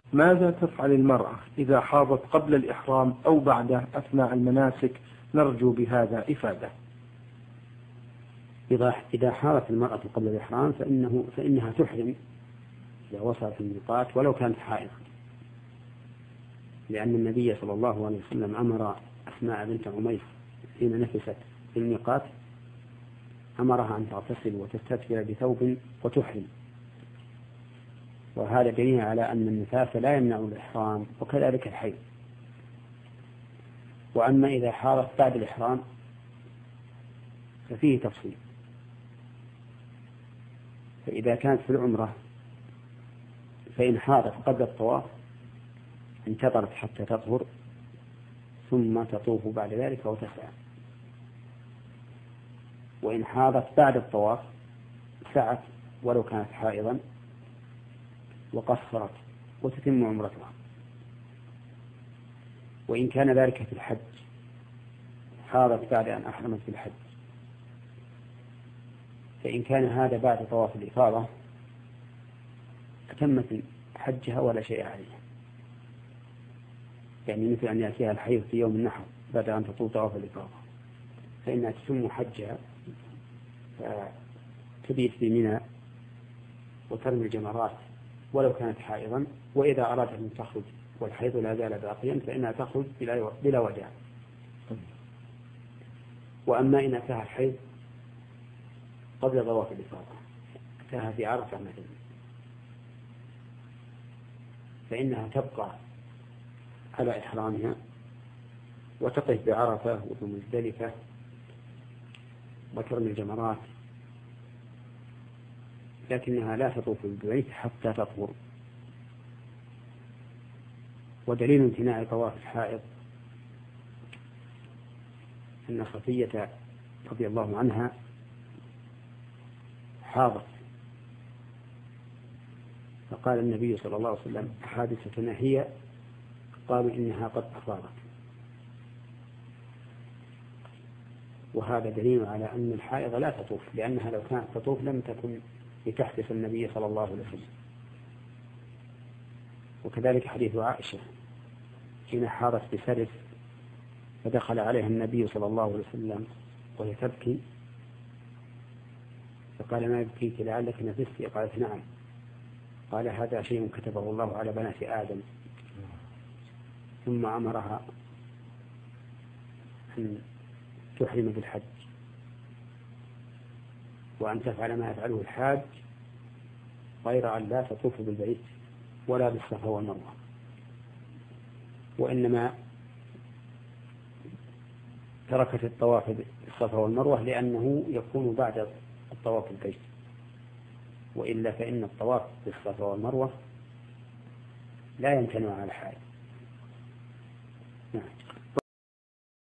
ماذا تفعل المرأة إذا حاضت قبل الإحرام أو بعده أثناء المناسك؟ نرجو بهذا إفادة. إذا حاضت المرأة قبل الإحرام فإنها تحرم إذا وصلت الميقات ولو كانت حائضة، لأن النبي صلى الله عليه وسلم أمر أسماء بنت عميس حين نفست في الميقات أمرها أن تغتسل وتستتر بثوب وتحرم، وهذا دليل على أن النفاس لا يمنع الإحرام وكذلك الحيض. وأما إذا حاضت بعد الإحرام ففيه تفصيل، فإذا كانت في العمرة فإن حاضت قبل الطواف انتظرت حتى تطهر ثم تطوف بعد ذلك وتسعى، وإن حاضت بعد الطواف سعت ولو كانت حائضا وقصرت وتتم عمرتها. وإن كان ذلك في الحج حاضت بعد أن أحرمت في الحج، فإن كان هذا بعد طواف الإفاضة أتمت حجها ولا شيء عليها، يعني مثل أن يأتيها الحيض في يوم النحر بعد أن تطوف طواف الإفاضة فإنها تتم حجها فتبيت في منى وترمي الجمرات ولو كانت حائضا، وإذا أرادت أن تخرج والحيض لا زال باقيا فإنها تخرج بلا وجع. وأما إن أتاها الحيض قبل طواف الإفاضة أتاها في عرفة مثلا فإنها تبقى على إحرامها وتقف بعرفة ومزدلفة وترمي الجمرات، لكنها لا تطوف بالبيت حتى تطهر. ودليل امتناع طواف الحائض أن صفية رضي الله عنها حاضت فقال النبي صلى الله عليه وسلم حادثتنا هي؟ قالوا إنها قد أفاضت. وهذا دليل على أن الحائض لا تطوف، لأنها لو كانت تطوف لم تكن لتحدث النبي صلى الله عليه وسلم. وكذلك حديث عائشة حين حاضت بسرف فدخل عليها النبي صلى الله عليه وسلم وهي تبكي فقال ما يبكيك لعلك نفستي؟ قالت نعم. قال هذا شيء كتبه الله على بنات آدم، ثم أمرها أن تحرم بالحج وأن تفعل ما يفعله الحاج غير أن لا تطوف بالبيت ولا بالصفا والمروة، وإنما تركت الطواف بالصفا والمروة لأنه يكون بعد الطواف بالبيت، وإلا فإن الطواف بالصفا والمروة لا يمتنع على الحال. نعم.